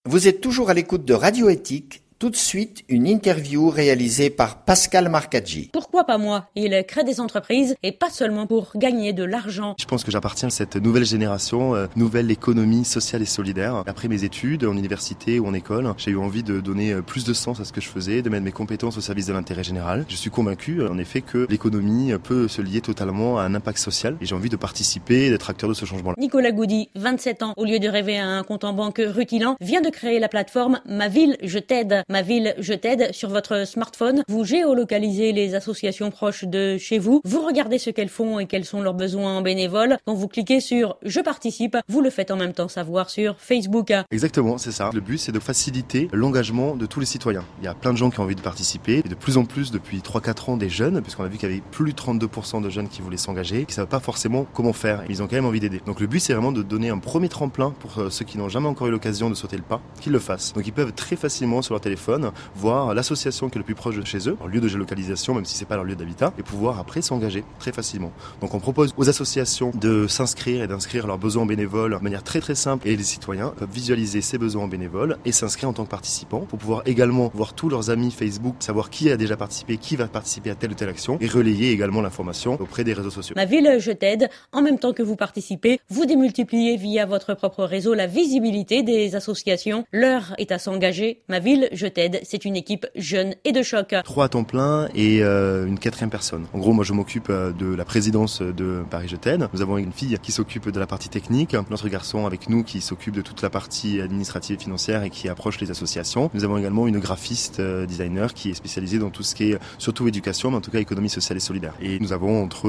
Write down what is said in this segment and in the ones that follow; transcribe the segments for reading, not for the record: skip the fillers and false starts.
Vous êtes toujours à l'écoute de Radio Éthique. Tout de suite, une interview réalisée par Pascal Marcaggi. Pourquoi pas moi? Il crée des entreprises et pas seulement pour gagner de l'argent. Je pense que j'appartiens à cette nouvelle génération, nouvelle économie sociale et solidaire. Après mes études en université ou en école, j'ai eu envie de donner plus de sens à ce que je faisais, de mettre mes compétences au service de l'intérêt général. Je suis convaincu, en effet, que l'économie peut se lier totalement à un impact social et j'ai envie de participer, d'être acteur de ce changement-là. Nicolas Goudy, 27 ans, au lieu de rêver à un compte en banque rutilant, vient de créer la plateforme Ma Ville, je t'aide. Ma Ville, je t'aide sur votre smartphone. Vous géolocalisez les associations proches de chez vous. Vous regardez ce qu'elles font et quels sont leurs besoins en bénévoles. Quand vous cliquez sur Je participe, vous le faites en même temps savoir sur Facebook. Exactement, c'est ça. Le but, c'est de faciliter l'engagement de tous les citoyens. Il y a plein de gens qui ont envie de participer et de plus en plus depuis 3-4 ans des jeunes, puisqu'on a vu qu'il y avait plus de 32% de jeunes qui voulaient s'engager, qui ne savaient pas forcément comment faire. Ils ont quand même envie d'aider. Donc le but, c'est vraiment de donner un premier tremplin pour ceux qui n'ont jamais encore eu l'occasion de sauter le pas, qu'ils le fassent. Donc ils peuvent très facilement sur leur téléphone voir l'association qui est le plus proche de chez eux, leur lieu de géolocalisation, même si c'est pas leur lieu d'habitat, et pouvoir après s'engager très facilement. Donc on propose aux associations de s'inscrire et d'inscrire leurs besoins bénévoles de manière très simple, et les citoyens peuvent visualiser ces besoins bénévoles et s'inscrire en tant que participants pour pouvoir également voir tous leurs amis Facebook, savoir qui a déjà participé, qui va participer à telle ou telle action et relayer également l'information auprès des réseaux sociaux. Ma Ville, je t'aide. En même temps que vous participez, vous démultipliez via votre propre réseau la visibilité des associations. L'heure est à s'engager. Ma Ville, je t'aide. C'est une équipe jeune et de choc. 3 à temps plein et une 4e personne. En gros, moi je m'occupe de la présidence de Paris Je t'aide. Nous avons une fille qui s'occupe de la partie technique, notre garçon avec nous qui s'occupe de toute la partie administrative et financière et qui approche les associations. Nous avons également une graphiste designer qui est spécialisée dans tout ce qui est surtout éducation, mais en tout cas économie sociale et solidaire. Et nous avons entre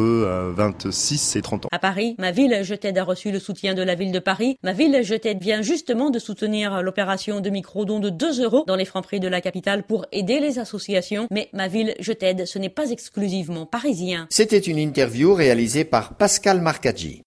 26 et 30 ans. À Paris, Ma Ville, je t'aide a reçu le soutien de la ville de Paris. Ma Ville, je t'aide vient justement de soutenir l'opération de micro-don de 2 € dans les Franprix de la capitale pour aider les associations. Mais Ma Ville, je t'aide, ce n'est pas exclusivement parisien. C'était une interview réalisée par Pascal Marcaggi.